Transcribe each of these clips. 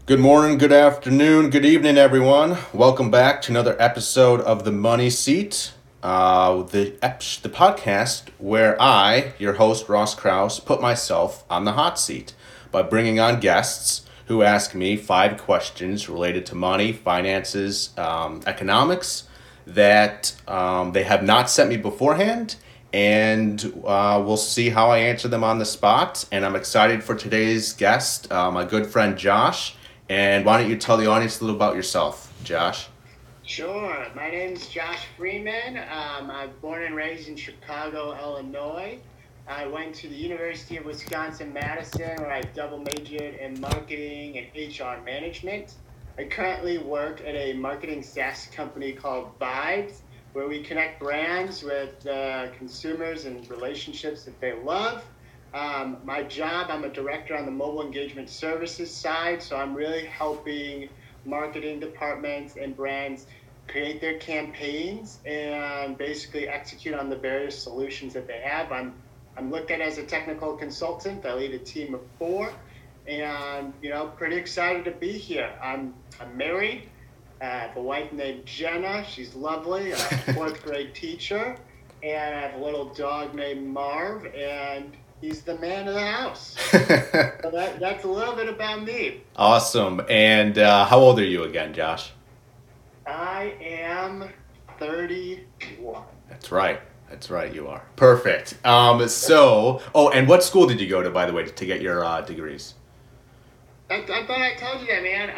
Good morning, good afternoon, good evening, everyone. Welcome back to another episode of The Money Seat, the podcast where I, your host, Ross Krause, put myself on the hot seat by bringing on guests who ask me 5 questions related to money, finances, economics that they have not sent me beforehand, and we'll see how I answer them on the spot. And I'm excited for today's guest, my good friend Josh. And why don't you tell the audience a little about yourself, Josh? Sure. My name is Josh Freeman. I'm born and raised in Chicago, Illinois. I went to the University of Wisconsin-Madison, where I double majored in marketing and HR management. I currently work at a marketing SaaS company called Vibes, where we connect brands with consumers and relationships that they love. My job, I'm a director on the mobile engagement services side, so I'm really helping marketing departments and brands create their campaigns and basically execute on the various solutions that they have. I'm looked at as a technical consultant. I lead a team of 4, and pretty excited to be here. I'm married. I have a wife named Jenna. She's lovely. I'm a 4th grade teacher, and I have a little dog named Marv, and he's the man of the house. So that's a little bit about me. Awesome. And how old are you again, Josh? I am 31. That's right, you are. Perfect. And what school did you go to, by the way, to get your degrees? I thought I told you that, man.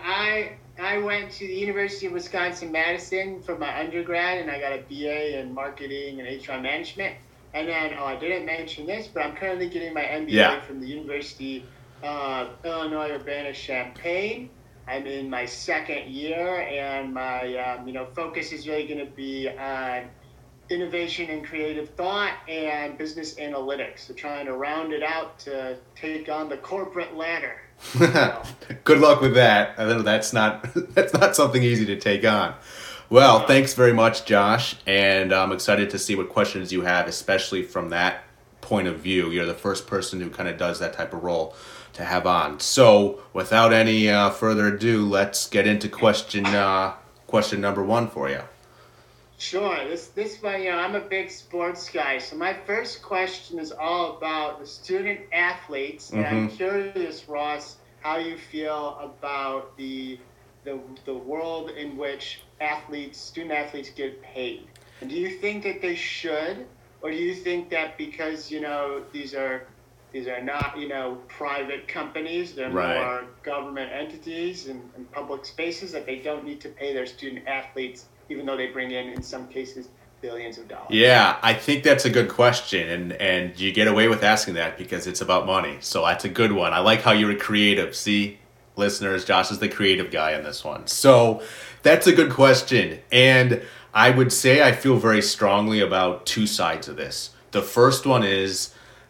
I went to the University of Wisconsin-Madison for my undergrad, and I got a BA in marketing and HR management. And then, I didn't mention this, but I'm currently getting my MBA from the University of Illinois Urbana-Champaign. I'm in my 2nd year, and my focus is really going to be on innovation and creative thought and business analytics. So trying to round it out to take on the corporate ladder. Good luck with that. I know that's not something easy to take on. Well, thanks very much, Josh, and I'm excited to see what questions you have, especially from that point of view. You're the first person who kind of does that type of role to have on. So, without any further ado, let's get into question number 1 for you. Sure. This one, I'm a big sports guy, so my first question is all about the student athletes, and I'm curious, Ross, how you feel about the world in which student athletes get paid. And do you think that they should, or do you think that because these are not private companies, they're more government entities and public spaces, that they don't need to pay their student athletes, even though they bring in some cases, billions of dollars? Yeah, I think that's a good question, and you get away with asking that because it's about money. So that's a good one. I like how you were creative. See, listeners, Josh is the creative guy in this one. So that's a good question. And I would say I feel very strongly about 2 sides of this. The first one is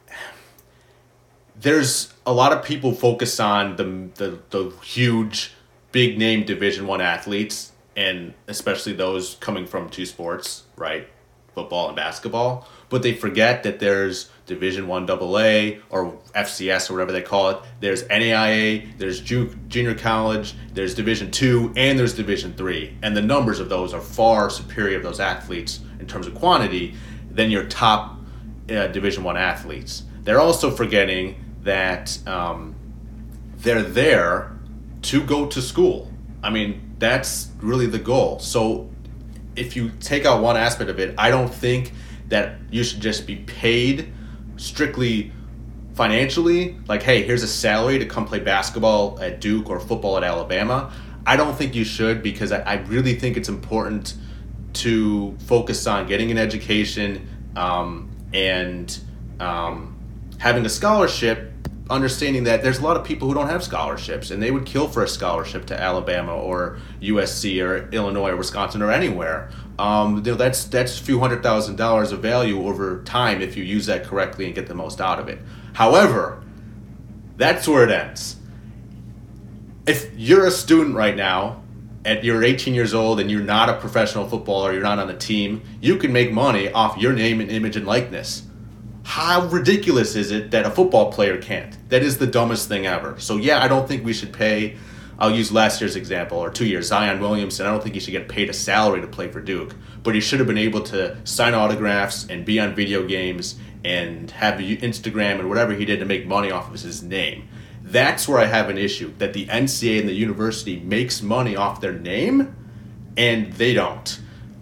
there's a lot of people focus on the huge, big name Division I athletes, and especially those coming from 2 sports, right? Football and basketball. But they forget that there's Division I AA or FCS or whatever they call it. There's NAIA, there's junior college, there's Division II, and there's Division III. And the numbers of those are far superior of those athletes in terms of quantity than your top Division I athletes. They're also forgetting that they're there to go to school. I mean, that's really the goal. So if you take out one aspect of it, I don't think that you should just be paid strictly financially, like, hey, here's a salary to come play basketball at Duke or football at Alabama. I don't think you should, because I really think it's important to focus on getting an education and having a scholarship, understanding that there's a lot of people who don't have scholarships, and they would kill for a scholarship to Alabama or USC or Illinois or Wisconsin or anywhere. That's a few $100,000 of value over time if you use that correctly and get the most out of it. However, that's where it ends. If you're a student right now, and you're 18 years old and you're not a professional footballer, you're not on a team, you can make money off your name and image and likeness. How ridiculous is it that a football player can't? That is the dumbest thing ever. So yeah, I don't think we should pay I'll use last year's example, or 2 years, Zion Williamson. I don't think he should get paid a salary to play for Duke, but he should have been able to sign autographs and be on video games and have Instagram and whatever he did to make money off of his name. That's where I have an issue, that the NCAA and the university makes money off their name, and they don't.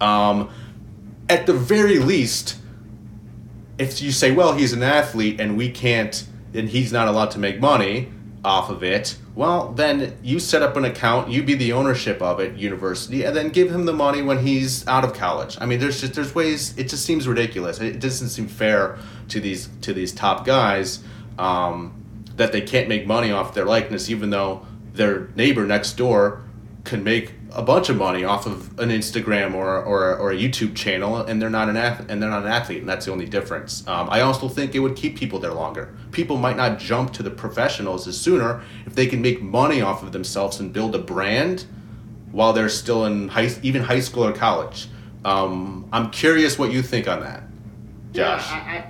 At the very least, if you say, well, he's an athlete and we can't, and he's not allowed to make money off of it, well, then you set up an account, you be the ownership of it, university, and then give him the money when he's out of college. I mean, there's ways. It just seems ridiculous. It doesn't seem fair to these top guys that they can't make money off their likeness, even though their neighbor next door can make a bunch of money off of an Instagram or a YouTube channel, and they're not an athlete, and that's the only difference. I also think it would keep people there longer. People might not jump to the professionals as sooner if they can make money off of themselves and build a brand while they're still in high school or college. I'm curious what you think on that, Josh.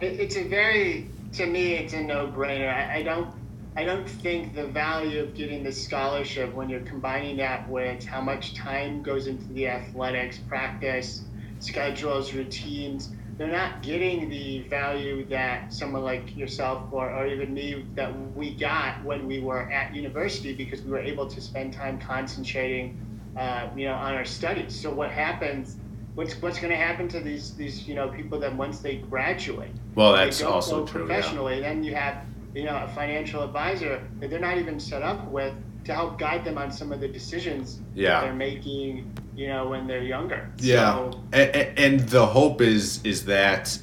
Yeah, to me, it's a no-brainer. I don't think the value of getting the scholarship, when you're combining that with how much time goes into the athletics, practice, schedules, routines, they're not getting the value that someone like yourself or even me that we got when we were at university, because we were able to spend time concentrating, on our studies. So what happens? What's going to happen to these people that once they graduate? Well, that's also true. Professionally, yeah. Then you have a financial advisor that they're not even set up with to help guide them on some of the decisions that they're making, when they're younger. Yeah, so, and the hope is that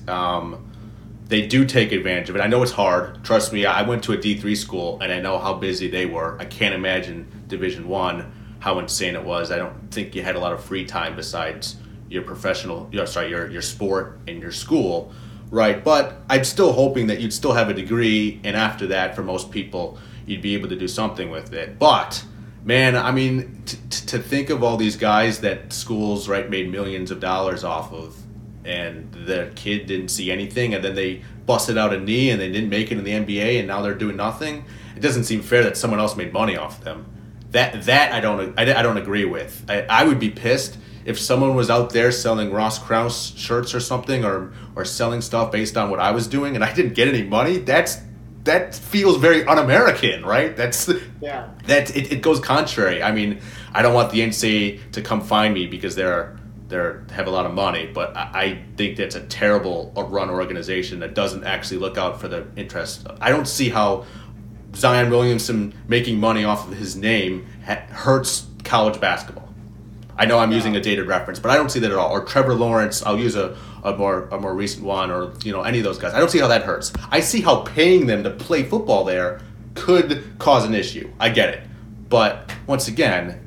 they do take advantage of it. I know it's hard. Trust me, I went to a D3 school, and I know how busy they were. I can't imagine Division I, how insane it was. I don't think you had a lot of free time besides your your sport and your school. Right, but I'm still hoping that you'd still have a degree, and after that, for most people, you'd be able to do something with it. But, man, I mean, to think of all these guys that schools, made millions of dollars off of, and the kid didn't see anything, and then they busted out a knee, and they didn't make it in the NBA, and now they're doing nothing. It doesn't seem fair that someone else made money off them. That I don't agree with. I would be pissed if someone was out there selling Ross Krauss shirts or something, or selling stuff based on what I was doing, and I didn't get any money. That feels very un-American, right? It goes contrary. I mean, I don't want the NCAA to come find me because they have a lot of money, but I think that's a terrible run organization that doesn't actually look out for the interest. I don't see how Zion Williamson making money off of his name hurts college basketball. I know I'm using a dated reference, but I don't see that at all. Or Trevor Lawrence, I'll use a more recent one, or any of those guys. I don't see how that hurts. I see how paying them to play football there could cause an issue. I get it, but once again,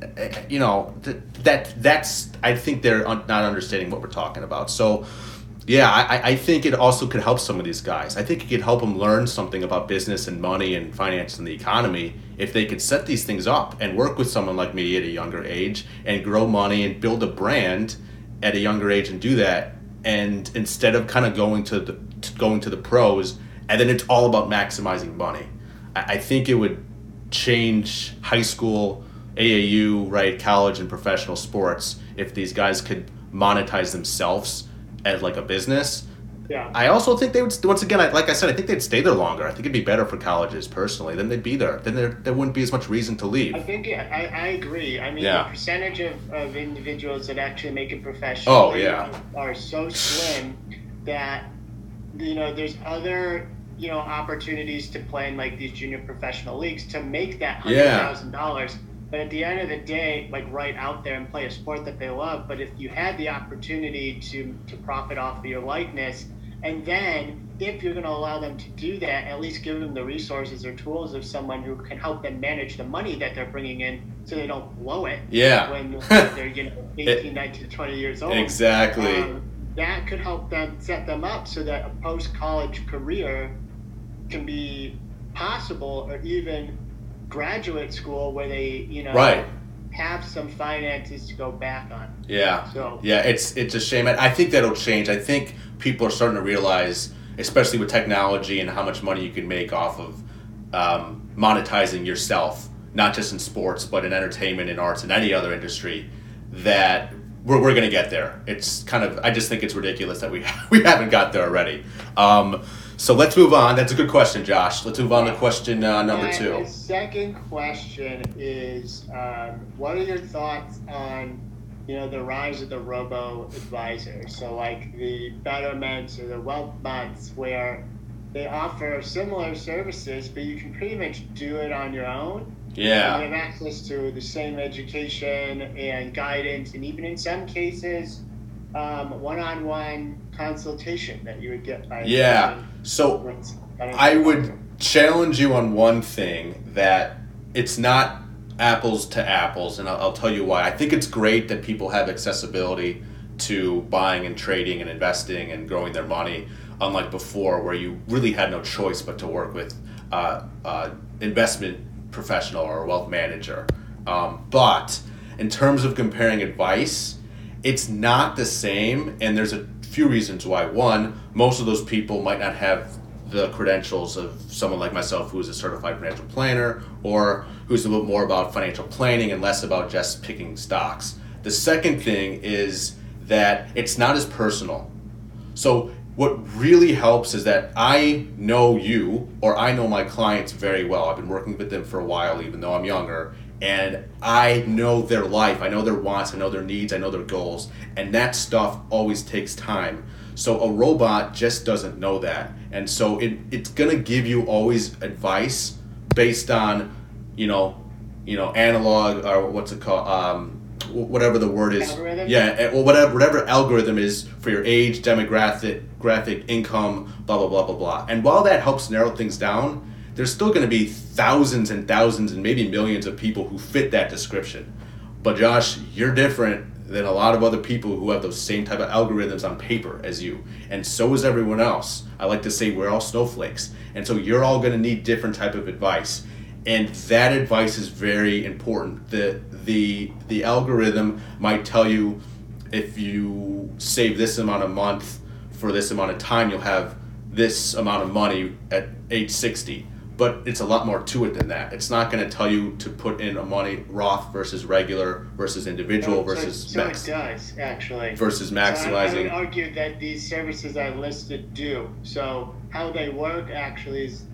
that's I think they're not understanding what we're talking about. So, yeah, I think it also could help some of these guys. I think it could help them learn something about business and money and finance and the economy if they could set these things up and work with someone like me at a younger age and grow money and build a brand at a younger age and do that. And instead of kind of going to the pros, and then it's all about maximizing money. I think it would change high school, AAU, college and professional sports if these guys could monetize themselves as like a business. Yeah. I also think they would, once again, like I said, I think they'd stay there longer. I think it'd be better for colleges personally. Then they'd be there. Then there wouldn't be as much reason to leave. I think I agree. I mean, the percentage of individuals that actually make it professionally are so slim that there's other opportunities to play in like these junior professional leagues to make that $100,000. But at the end of the day, right out there and play a sport that they love. But if you had the opportunity to profit off of your likeness, and then if you're going to allow them to do that, at least give them the resources or tools of someone who can help them manage the money that they're bringing in so they don't blow it when they're 18, 19, 20 years old. Exactly. That could help them set them up so that a post-college career can be possible, or even graduate school where they have some finances to go back on. It's a shame. I think that'll change. I think people are starting to realize, especially with technology and how much money you can make off of monetizing yourself not just in sports, but in entertainment and arts and any other industry, that we're going to get there. It's kind of, I just think it's ridiculous that we haven't got there already. So let's move on. That's a good question, Josh. Let's move on to question number 2. The second question is, what are your thoughts on, the rise of the robo-advisor? So like the Betterments or the Wealth Months, where they offer similar services, but you can pretty much do it on your own. Yeah. You have access to the same education and guidance, and even in some cases, one-on-one consultation that you would get by. Yeah. So I would challenge you on one thing, that it's not apples to apples, and I'll tell you why. I think it's great that people have accessibility to buying and trading and investing and growing their money, unlike before where you really had no choice but to work with investment professional or a wealth manager. But in terms of comparing advice, it's not the same, and there's a few reasons why. One, most of those people might not have the credentials of someone like myself, who is a certified financial planner, or who's a little more about financial planning and less about just picking stocks. The second thing is that it's not as personal. So what really helps is that I know you, or I know my clients very well. I've been working with them for a while, even though I'm younger, and I know their life, I know their wants, I know their needs, I know their goals, and that stuff always takes time. So a robot just doesn't know that, and so it's gonna give you always advice based on, analog, or what's it called, whatever the word is. Algorithm? Yeah, well, whatever algorithm is for your age, demographic, income, blah, blah, blah, blah, blah. And while that helps narrow things down, there's still going to be thousands and thousands and maybe millions of people who fit that description. But Josh, you're different than a lot of other people who have those same type of algorithms on paper as you. And so is everyone else. I like to say we're all snowflakes. And so you're all going to need different type of advice. And that advice is very important. The algorithm might tell you, if you save this amount a month for this amount of time, you'll have this amount of money at age 60. But it's a lot more to it than that. It's not going to tell you to put in a money Roth versus regular versus individual versus it does, actually. Versus maximizing. So I would argue that these services I listed do. So how they work actually is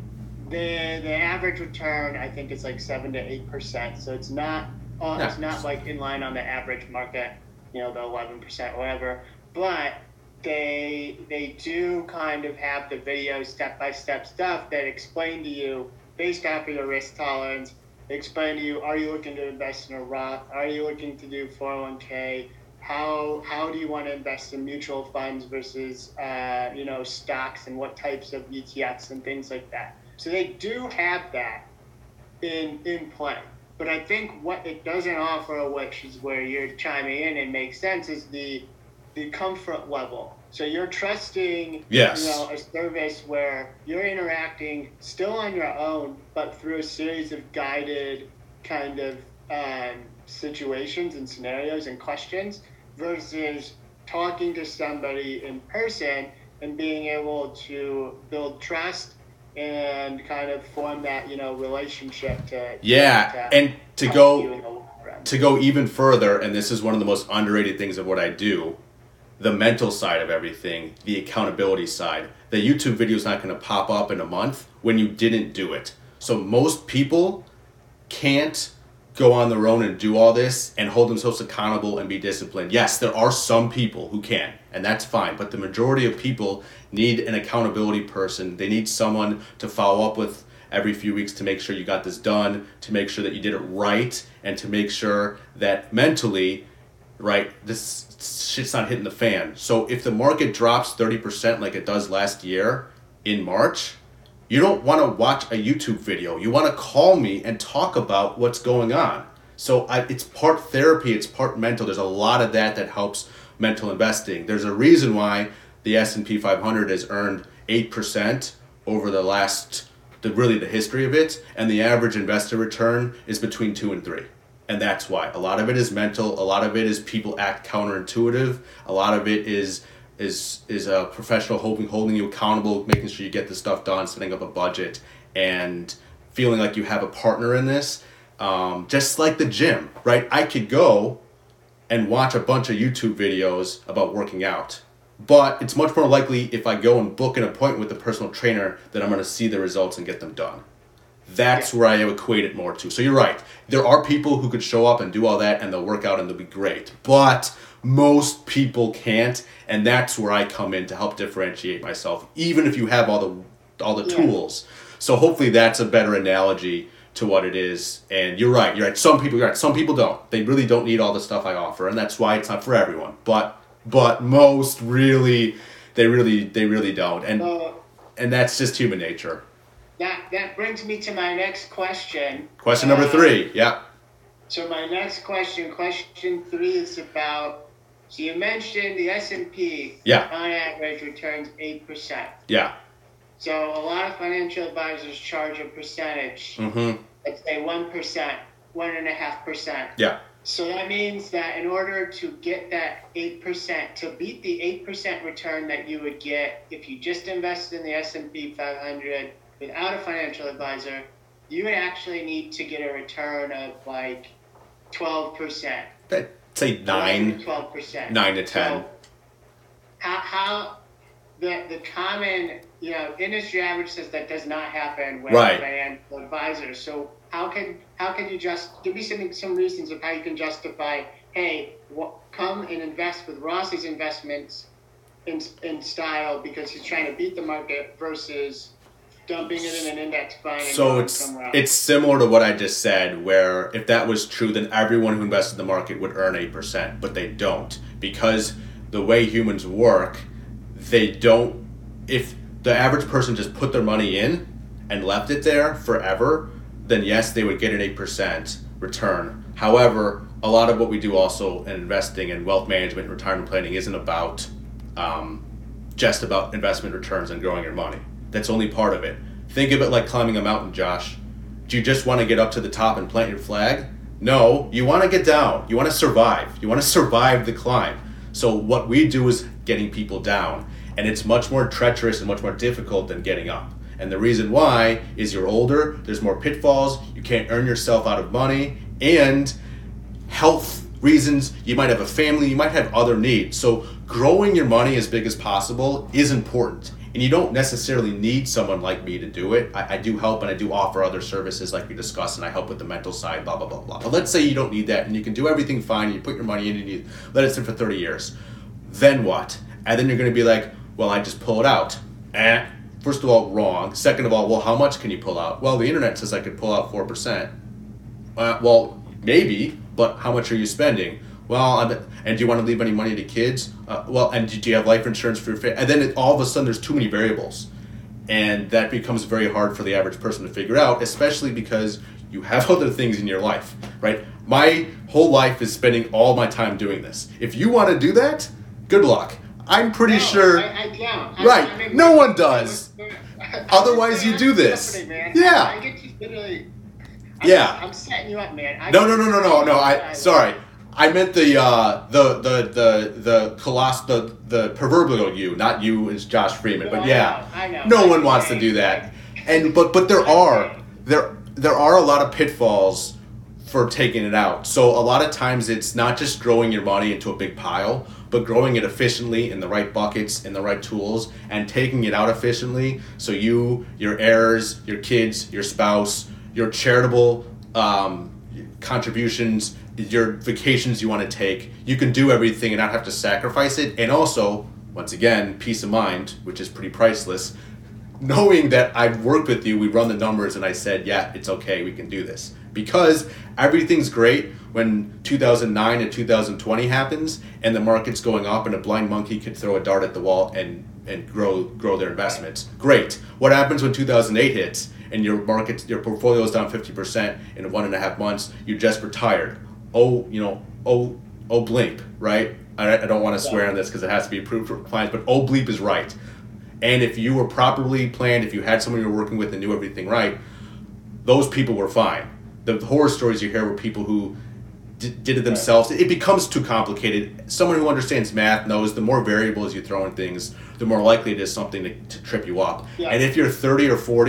the average return, I think, is like 7 to 8%. So it's not it's not like in line on the average market, the 11% or whatever. But they do kind of have the video step-by-step stuff that explain to you, based off of your risk tolerance, explain to you, are you looking to invest in a Roth? Are you looking to do 401k? How do you want to invest in mutual funds versus stocks, and what types of ETFs and things like that? So they do have that in play. But I think what it doesn't offer, which is where you're chiming in and makes sense, is the comfort level. So you're trusting a service where you're interacting still on your own, but through a series of guided kind of situations and scenarios and questions, versus talking to somebody in person and being able to build trust and kind of form that relationship to go even further. And this is one of the most underrated things of what I do, the mental side of everything, the accountability side. The YouTube video is not going to pop up in a month when you didn't do it. So most people can't go on their own and do all this and hold themselves accountable and be disciplined. Yes, there are some people who can, and that's fine. But the majority of people need an accountability person. They need someone to follow up with every few weeks to make sure you got this done, to make sure that you did it right, and to make sure that mentally, right, this shit's not hitting the fan. So if the market drops 30% like it does last year in March, you don't want to watch a YouTube video. You want to call me and talk about what's going on. So it's part therapy, it's part mental. There's a lot of that helps mental investing. There's a reason why the S&P 500 has earned 8% over the history of it, and the average investor return is between 2 and 3. And that's why. A lot of it is mental. A lot of it is people act counterintuitive. A lot of it is a professional holding you accountable, making sure you get the stuff done, setting up a budget, and feeling like you have a partner in this. Just like the gym, right? I could go and watch a bunch of YouTube videos about working out. But it's much more likely if I go and book an appointment with a personal trainer that I'm going to see the results and get them done. That's where I equate it more to. So you're right. There are people who could show up and do all that and they'll work out and they'll be great. But most people can't, and that's where I come in to help differentiate myself, even if you have all the tools. So hopefully that's a better analogy to what it is. And you're right. Some people don't. They really don't need all the stuff I offer, and that's why it's not for everyone. But most really, they really don't. And that's just human nature. That brings me to my next question. Question number 3. Yeah. So my next question 3 is about. So you mentioned the S&P. Yeah. On average returns 8%. Yeah. So a lot of financial advisors charge a percentage. Mm-hmm. Let's say 1%, 1.5%. Yeah. So that means that in order to get that 8%, to beat the 8% return that you would get if you just invested in the S&P 500 without a financial advisor, you would actually need to get a return of like 12%. I'd say 9. 12%. 9 to 10. So how the common industry average says that does not happen with financial advisors. So how can you just give me some reasons of how you can justify, hey, come and invest with Rossi's investments in style because he's trying to beat the market versus dumping it in an index fund. So it's similar to what I just said, where if that was true, then everyone who invested in the market would earn 8%, but they don't, because the way humans work, they don't. If the average person just put their money in and left it there forever, then yes, they would get an 8% return. However, a lot of what we do also in investing and wealth management and retirement planning isn't about just about investment returns and growing your money. That's only part of it. Think of it like climbing a mountain, Josh. Do you just want to get up to the top and plant your flag? No, you want to get down. You want to survive. You want to survive the climb. So what we do is getting people down. And it's much more treacherous and much more difficult than getting up. And the reason why is you're older, there's more pitfalls, you can't earn yourself out of money, and health reasons, you might have a family, you might have other needs. So growing your money as big as possible is important. And you don't necessarily need someone like me to do it. I do help and I do offer other services like we discussed, and I help with the mental side, blah, blah, blah, blah. But let's say you don't need that and you can do everything fine, you put your money in and you let it sit for 30 years. Then what? And then you're going to be like, well, I just pull it out. First of all, wrong. Second of all, well, how much can you pull out? Well, the internet says I could pull out 4%. Well, maybe, but how much are you spending? Well, and do you want to leave any money to kids? Well, and do you have life insurance for your family? And then all of a sudden there's too many variables. And that becomes very hard for the average person to figure out, especially because you have other things in your life, right? My whole life is spending all my time doing this. If you want to do that, good luck. I'm pretty sure. I don't. Right. No one does. Otherwise, you do this. Company, yeah. I get you literally. I'm setting you up, man. No. Sorry. I meant the proverbial you, not you as Josh Freeman. But yeah, I know. No one wants to do that. And but there are a lot of pitfalls for taking it out. So a lot of times it's not just growing your money into a big pile, but growing it efficiently in the right buckets, in the right tools, and taking it out efficiently so you, your heirs, your kids, your spouse, your charitable contributions, your vacations you want to take, you can do everything and not have to sacrifice it. And also, once again, peace of mind, which is pretty priceless, knowing that I've worked with you, we run the numbers, and I said, yeah, it's okay, we can do this. Because everything's great when 2009 and 2020 happens and the market's going up and a blind monkey could throw a dart at the wall and grow their investments. Great. What happens when 2008 hits and your portfolio is down 50% in 1.5 months? You just retired. Oh, bleep, right? I don't want to swear on this because it has to be approved for clients, but oh bleep is right. And if you were properly planned, if you had someone you were working with and knew everything right, those people were fine. The horror stories you hear were people who did it themselves. It becomes too complicated. Someone who understands math knows the more variables you throw in things, the more likely it is something to trip you up. Yeah. And if you're 30 or 40,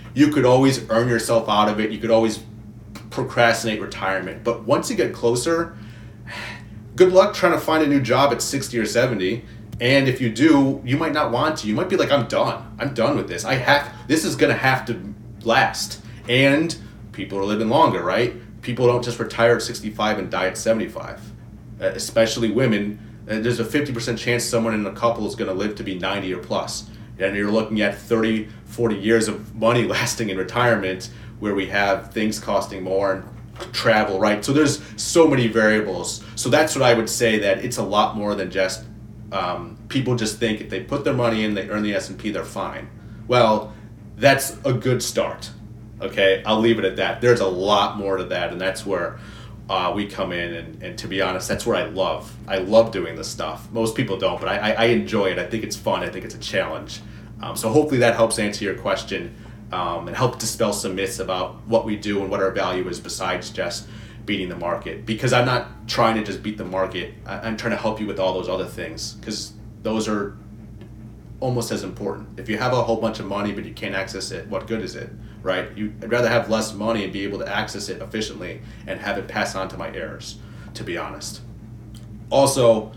you could always earn yourself out of it. You could always procrastinate retirement. But once you get closer, good luck trying to find a new job at 60 or 70. And if you do, you might not want to. You might be like, I'm done. I'm done with this. This is going to have to last. And people are living longer, right? People don't just retire at 65 and die at 75. Especially women. There's a 50% chance someone in a couple is going to live to be 90 or plus. And you're looking at 30, 40 years of money lasting in retirement, where we have things costing more and travel, right? So there's so many variables. So that's what I would say, that it's a lot more than just people just think if they put their money in, they earn the S&P, they're fine. Well, that's a good start. Okay, I'll leave it at that. There's a lot more to that, and that's where we come in, and to be honest, that's where I love doing this stuff. Most people don't, but I enjoy it. I think it's fun. I think it's a challenge. So hopefully that helps answer your question, and help dispel some myths about what we do and what our value is besides just beating the market. Because I'm not trying to just beat the market. I'm trying to help you with all those other things, because those are almost as important. If you have a whole bunch of money but you can't access it, what good is it, right? I'd rather have less money and be able to access it efficiently and have it pass on to my heirs, to be honest. Also,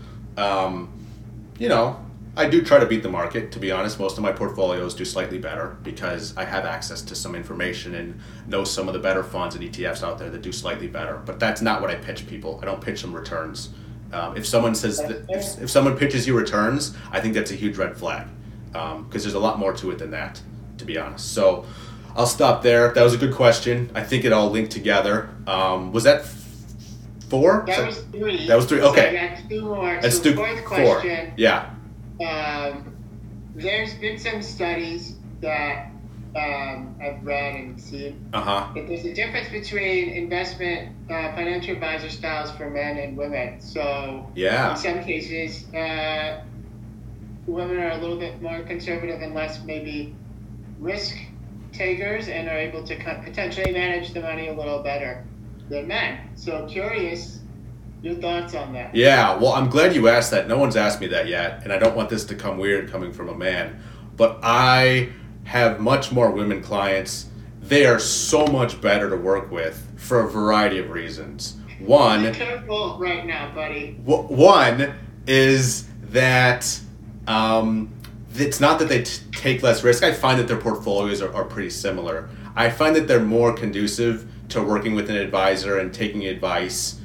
I do try to beat the market, to be honest. Most of my portfolios do slightly better because I have access to some information and know some of the better funds and ETFs out there that do slightly better. But that's not what I pitch people. I don't pitch them returns. If someone says if someone pitches you returns, I think that's a huge red flag, because there's a lot more to it than that, to be honest. So I'll stop there. That was a good question. I think it all linked together. Was that 4? That was 3. That was 3. Okay. So I got 2 more. Let's so do fourth 4. question. Yeah. There's been some studies that I've read and seen that there's a difference between investment financial advisor styles for men and women. So in some cases, women are a little bit more conservative and less maybe risk takers, and are able to potentially manage the money a little better than men. So curious, your thoughts on that? Yeah, well, I'm glad you asked that. No one's asked me that yet, and I don't want this to come weird coming from a man, but I have much more women clients. They are so much better to work with for a variety of reasons. One, be careful right now, buddy. One is that it's not that they take less risk. I find that their portfolios are pretty similar. I find that they're more conducive to working with an advisor and taking advice,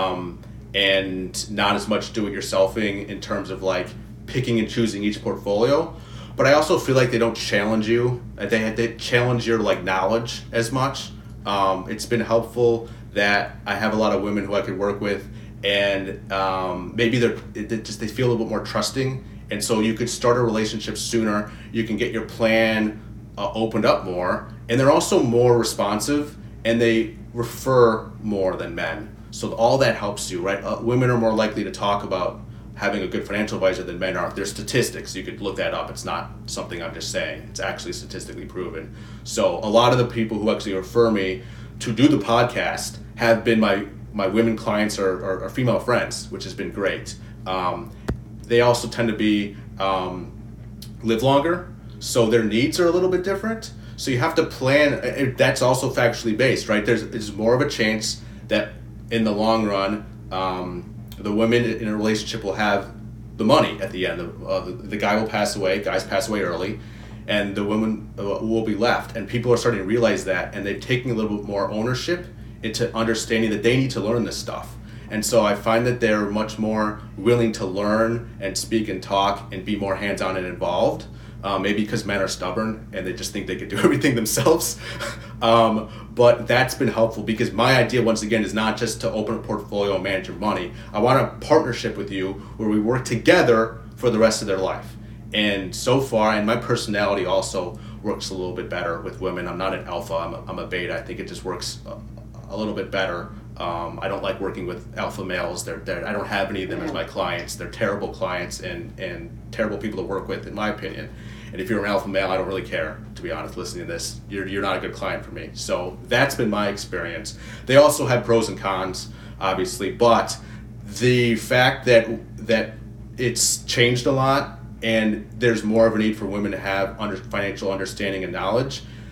and not as much do-it-yourselfing in terms of like picking and choosing each portfolio. But I also feel like they don't challenge you. They challenge your like knowledge as much. It's been helpful that I have a lot of women who I could work with, and maybe they feel a little bit more trusting, and so you could start a relationship sooner. You can get your plan opened up more, and they're also more responsive, and they refer more than men. So all that helps you, right? Women are more likely to talk about having a good financial advisor than men are. There's statistics. You could look that up. It's not something I'm just saying. It's actually statistically proven. So a lot of the people who actually refer me to do the podcast have been my women clients or female friends, which has been great. They also tend to be live longer, so their needs are a little bit different. So you have to plan. That's also factually based, right? There's more of a chance that in the long run, the women in a relationship will have the money at the end. The guy will pass away. Guys pass away early, and the women will be left. And people are starting to realize that, and they're taking a little bit more ownership into understanding that they need to learn this stuff. And so I find that they're much more willing to learn and speak and talk and be more hands-on and involved. Maybe because men are stubborn and they just think they could do everything themselves. But that's been helpful, because my idea, once again, is not just to open a portfolio and manage your money. I want a partnership with you where we work together for the rest of their life. And so far, and my personality also works a little bit better with women. I'm not an alpha, I'm a beta. I think it just works a little bit better. I don't like working with alpha males. I don't have any of them as my clients. They're terrible clients and terrible people to work with, in my opinion. And if you're an alpha male, I don't really care, to be honest, listening to this. You're not a good client for me. So that's been my experience. They also have pros and cons, obviously, but the fact that it's changed a lot and there's more of a need for women to have financial understanding and knowledge,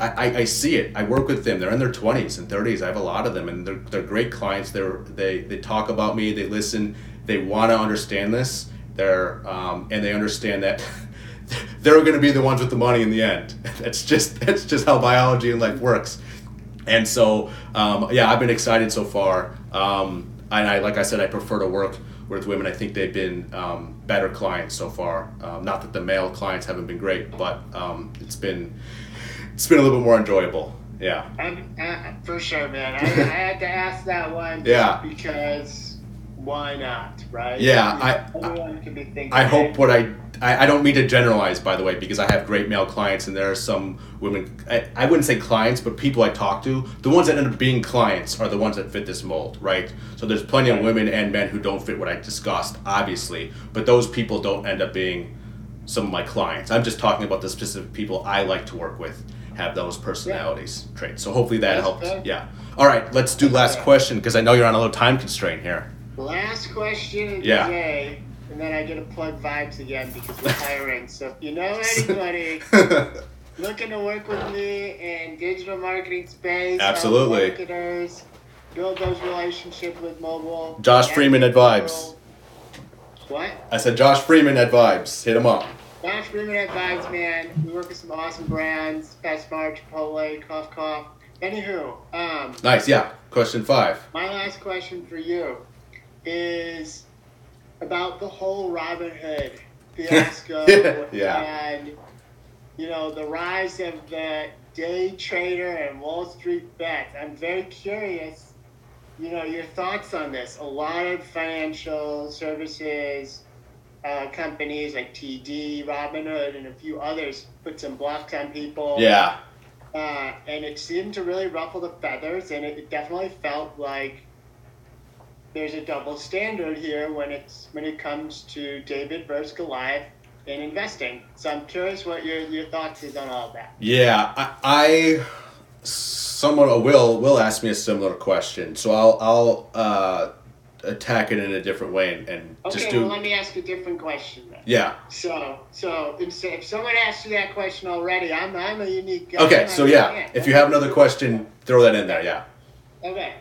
I see it. I work with them. They're in their 20s and 30s. I have a lot of them, and they're great clients. They talk about me. They listen. They want to understand this. And they understand that they're going to be the ones with the money in the end. That's just how biology and life works. And so, I've been excited so far. And like I said, I prefer to work with women. I think they've been better clients so far. Not that the male clients haven't been great, but it's been a little bit more enjoyable. Yeah. For sure, man. I had to ask that one. Yeah. Because why not, right? Yeah. Everyone can be thinking. I hope I don't mean to generalize, by the way, because I have great male clients and there are some women, I wouldn't say clients, but people I talk to, the ones that end up being clients are the ones that fit this mold, right? So there's plenty of women and men who don't fit what I discussed, obviously, but those people don't end up being some of my clients. I'm just talking about the specific people I like to work with, have those personalities, traits. So hopefully that helped. Fair. Yeah. All right, let's do last question, because I know you're on a little time constraint here. Last question of the day. And then I get to plug Vibes again because we're hiring. So if you know anybody looking to work with me in digital marketing space, absolutely, marketers, build those relationships with mobile. Josh Freeman at Vibes. What? I said Josh Freeman at Vibes. Hit him up. Josh Freeman at Vibes, man. We work with some awesome brands: PetSmart, Chipotle, Cough Cough. Anywho, nice. Yeah. Question 5. My last question for you is about the whole Robinhood fiasco and, the rise of the day trader and Wall Street bets. I'm very curious, your thoughts on this. A lot of financial services companies like TD, Robinhood, and a few others put some blocks on people. Yeah. And it seemed to really ruffle the feathers, and it definitely felt like there's a double standard here when it comes to David versus Goliath in investing. So I'm curious what your thoughts is on all of that. Yeah, someone will ask me a similar question, so I'll attack it in a different way and just do. Well, let me ask a different question then. Yeah. So if someone asked you that question already, I'm a unique guy. Okay, so yeah, if you have another question, throw that in there. Yeah. Okay.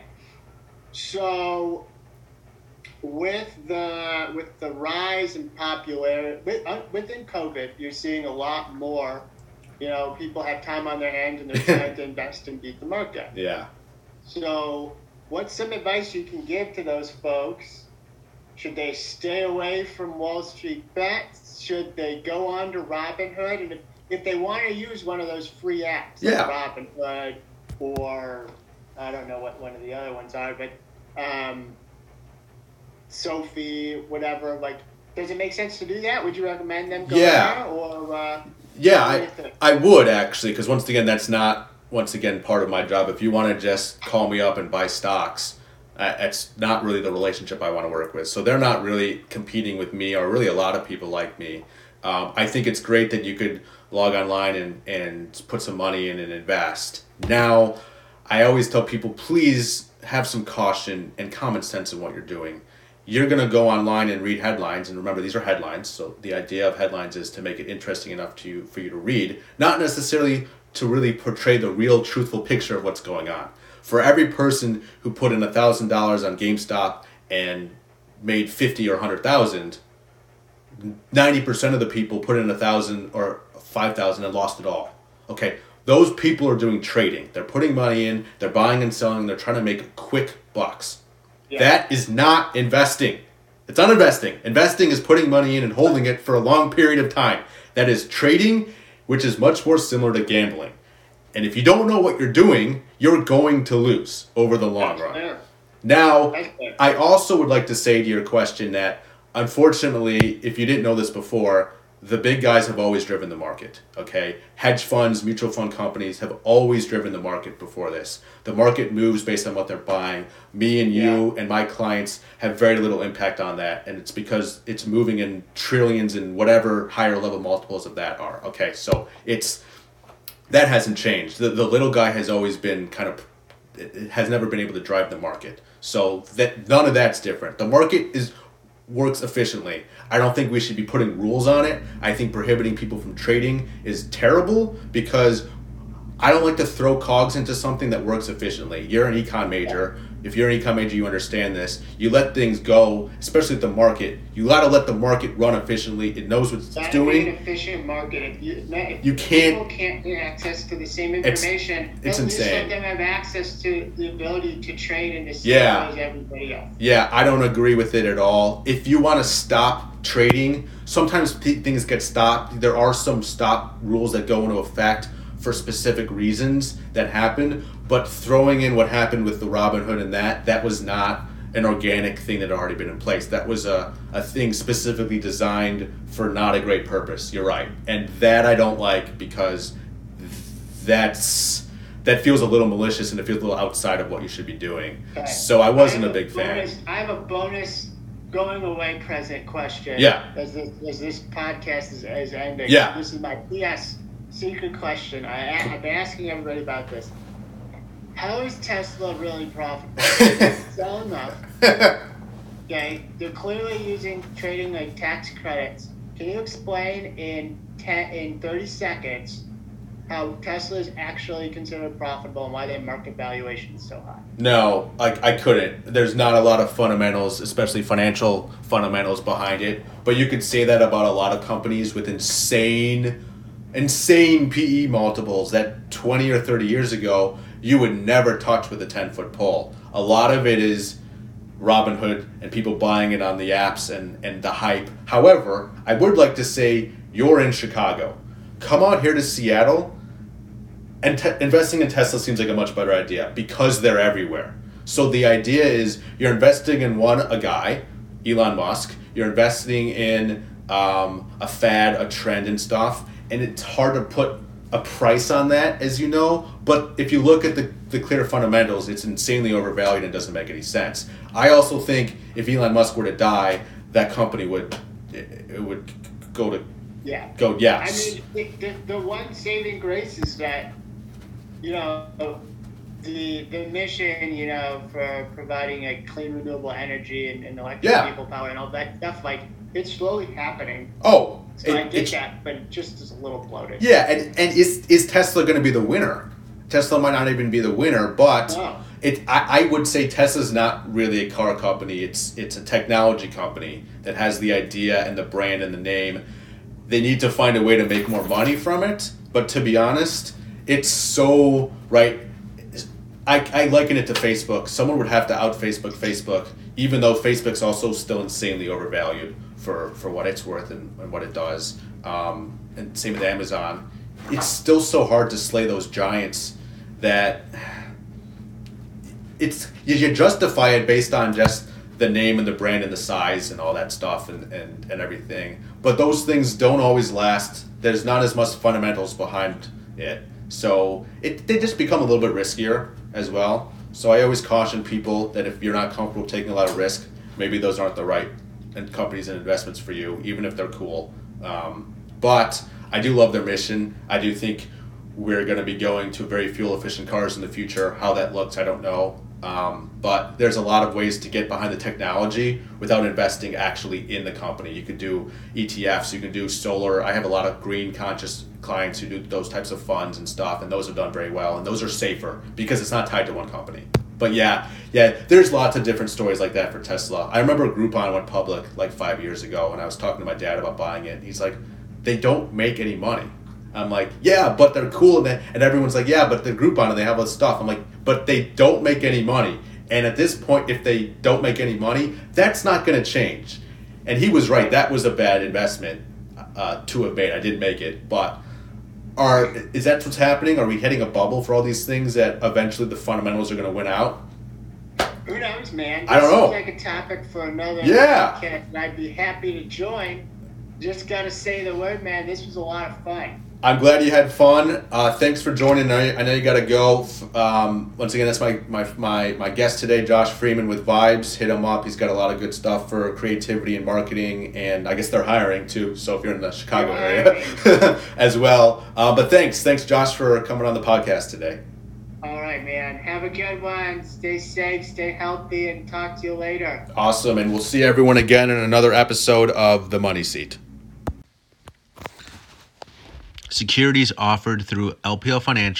So with the rise in popularity within COVID, you're seeing a lot more. People have time on their hands and they're trying to invest and beat the market. Yeah. So, what's some advice you can give to those folks? Should they stay away from Wall Street bets? Should they go on to Robinhood? And if they want to use one of those free apps, like Robinhood, or I don't know what one of the other ones are, but Sophie, whatever, does it make sense to do that? Would you recommend them go there? Or I would actually, because once again, that's not part of my job. If you want to just call me up and buy stocks, it's not really the relationship I want to work with. So they're not really competing with me, or really a lot of people like me. I think it's great that you could log online and put some money in and invest. Now, I always tell people, please have some caution and common sense in what you're doing. You're going to go online and read headlines, and remember, these are headlines, so the idea of headlines is to make it interesting enough for you to read, not necessarily to really portray the real, truthful picture of what's going on. For every person who put in $1,000 on GameStop and made 50 or 100,000, 90% of the people put in 1,000 or 5,000 and lost it all. Okay, those people are doing trading. They're putting money in, they're buying and selling, they're trying to make quick bucks. Yeah. That is not investing. It's not investing. Investing is putting money in and holding it for a long period of time. That is trading, which is much more similar to gambling. And if you don't know what you're doing, you're going to lose over the long run. Fair. Now, I also would like to say to your question that, unfortunately, if you didn't know this before, the big guys have always driven the market, okay? Hedge funds, mutual fund companies have always driven the market before this. The market moves based on what they're buying. Me and you and my clients have very little impact on that, and it's because it's moving in trillions and whatever higher level multiples of that are, okay? So that hasn't changed. The little guy has always been has never been able to drive the market. So that none of that's different. The market works efficiently. I don't think we should be putting rules on it. I think prohibiting people from trading is terrible, because I don't like to throw cogs into something that works efficiently. You're an econ major. If you're an econ major, you understand this. You let things go, especially with the market. You got to let the market run efficiently. It knows what it's doing. An efficient market. If you people can't get access to the same information, it's insane. Let them have access to the ability to trade in the same way as everybody else. Yeah, I don't agree with it at all. If you want to stop trading, sometimes things get stopped. There are some stop rules that go into effect for specific reasons that happen, but throwing in what happened with the Robinhood and that was not an organic thing that had already been in place. That was a thing specifically designed for not a great purpose. You're right. And that I don't like because that feels a little malicious and it feels a little outside of what you should be doing. Okay. So I wasn't a big fan. I have a bonus going away present question. Yeah. As this podcast is ending. Yeah. This is my PS secret question. I've been asking everybody about this. How is Tesla really profitable? Sell enough. Okay, they're clearly trading like tax credits. Can you explain in 30 seconds how Tesla is actually considered profitable and why their market valuation is so high? No, I couldn't. There's not a lot of fundamentals, especially financial fundamentals behind it. But you could say that about a lot of companies with insane PE multiples that 20 or 30 years ago you would never touch with a 10-foot pole. A lot of it is Robinhood and people buying it on the apps and the hype. However, I would like to say you're in Chicago. Come out here to Seattle, and investing in Tesla seems like a much better idea because they're everywhere. So the idea is you're investing in a guy, Elon Musk. You're investing in a fad, a trend and stuff. And it's hard to put a price on that, as you know. But if you look at the clear fundamentals, it's insanely overvalued and doesn't make any sense. I also think if Elon Musk were to die, that company would go to... Yeah. Go, yeah. I mean, the one saving grace is that, the mission, for providing a clean, renewable energy and electric vehicle power and all that stuff, like, it's slowly happening. Oh, so I get that, but it just is a little bloated. Yeah, and is Tesla going to be the winner? Tesla might not even be the winner, but I would say Tesla's not really a car company. It's a technology company that has the idea and the brand and the name. They need to find a way to make more money from it. But to be honest, it's so right. I liken it to Facebook. Someone would have to out Facebook, even though Facebook's also still insanely overvalued for what it's worth and what it does. And same with Amazon. It's still so hard to slay those giants that you justify it based on just the name and the brand and the size and all that stuff and everything. But those things don't always last. There's not as much fundamentals behind it. So they just become a little bit riskier as well. So I always caution people that if you're not comfortable taking a lot of risk, maybe those aren't the right companies and investments for you, even if they're cool. But I do love their mission. I do think we're going to be going to very fuel-efficient cars in the future. How that looks, I don't know. But there's a lot of ways to get behind the technology without investing actually in the company. You could do ETFs, you can do solar. I have a lot of green conscious clients who do those types of funds and stuff, and those have done very well, and those are safer because it's not tied to one company. But yeah, there's lots of different stories like that for Tesla. I remember Groupon went public like 5 years ago, and I was talking to my dad about buying it. He's like, they don't make any money. I'm like, yeah, but they're cool. And everyone's like, yeah, but they're Groupon and they have all this stuff. I'm like, but they don't make any money. And at this point, if they don't make any money, that's not going to change. And he was right. That was a bad investment to have made. I didn't make it. But is that what's happening? Are we hitting a bubble for all these things that eventually the fundamentals are going to win out? Who knows, man? I don't know. This seems like a topic for another podcast, and I'd be happy to join. Just got to say the word, man. This was a lot of fun. I'm glad you had fun. Thanks for joining. I know you got to go. Once again, that's my guest today, Josh Freeman with Vibes. Hit him up. He's got a lot of good stuff for creativity and marketing, and I guess they're hiring too. So if you're in the Chicago area as well. But thanks, Josh, for coming on the podcast today. All right, man. Have a good one. Stay safe, stay healthy, and talk to you later. Awesome, and we'll see everyone again in another episode of The Money Seat. Securities offered through LPL Financial,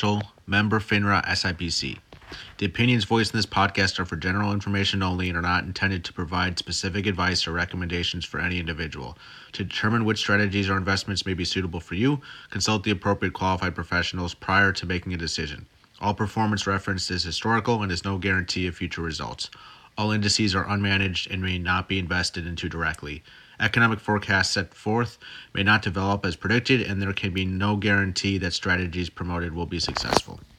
Member FINRA SIPC. The opinions voiced in this podcast are for general information only and are not intended to provide specific advice or recommendations for any individual. To determine which strategies or investments may be suitable for you, consult the appropriate qualified professionals prior to making a decision. All performance referenced is historical and is no guarantee of future results. All indices are unmanaged and may not be invested into directly. Economic forecasts set forth may not develop as predicted, and there can be no guarantee that strategies promoted will be successful.